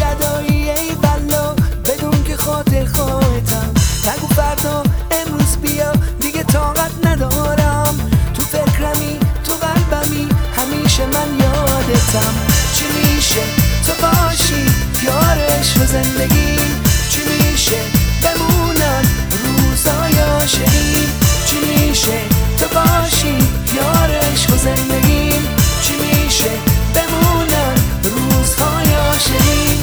شدایی ای بلا بدون که خاطر خواهتم. نگو فردا امروز بیا دیگه طاقت ندارم. تو فکرمی تو قلبمی همیشه من یادتم. چی میشه تو باشی یار عشق زندگیم؟ چی میشه بمونن روزای عاشقیم؟ چی میشه تو باشی یار عشق زندگیم؟ چی میشه بمونن روزهای عاشقیم؟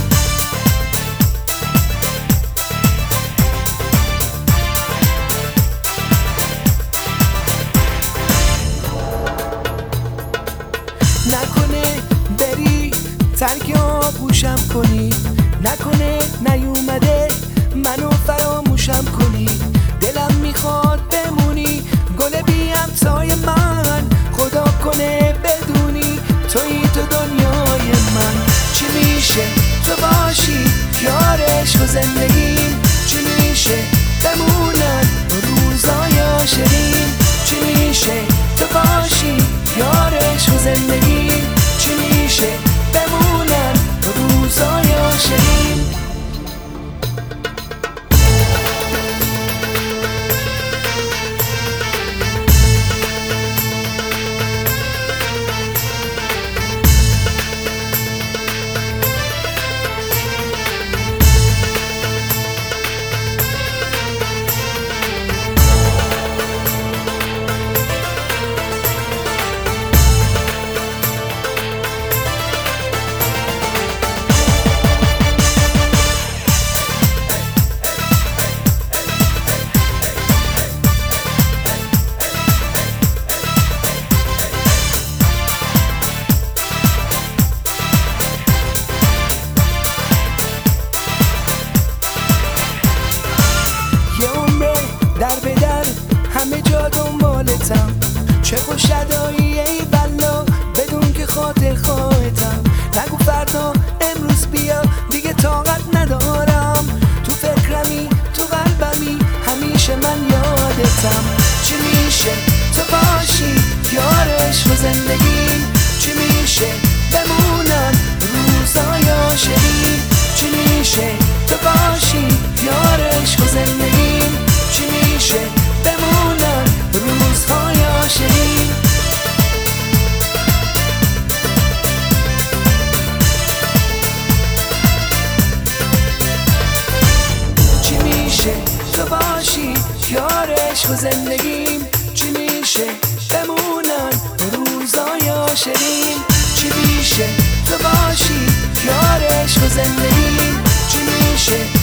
نکنه بری ترک آغوشم کنی، نکنه نیومده منو فراموشم کنی. دلم میخواد بمونی گل بی همتای من، خدا کنه بدونی تویی تو دنیای من. چی میشه تو باشی یار عشق زندگیم؟ چی میشه بمونن روزای عاشقیم؟ چی میشه تو باشی یار عشق زندگیم؟ چی میشه بمونن روزای عاشقیم؟ در به در همه جا دنبالتم. چه خوش شدایی ای بلا بدون که خاطر خواهتم. نگو فردا امروز بیا دیگه طاقت ندارم. تو فکرمی تو قلبمی همیشه من یادتم. چی میشه تو باشی یار عشق زندگیم؟ چی میشه بمونن روزای عاشقیم؟ چی میشه تو باشی یار عشق زندگیم؟ چی میشه بمونن روزهای عاشقیم؟ چی میشه تو باشی یار عشق زندگیم؟ چی میشه بمونن روزهای عاشقیم؟ چی میشه تو باشی یار عشق زندگیم؟ چی میشه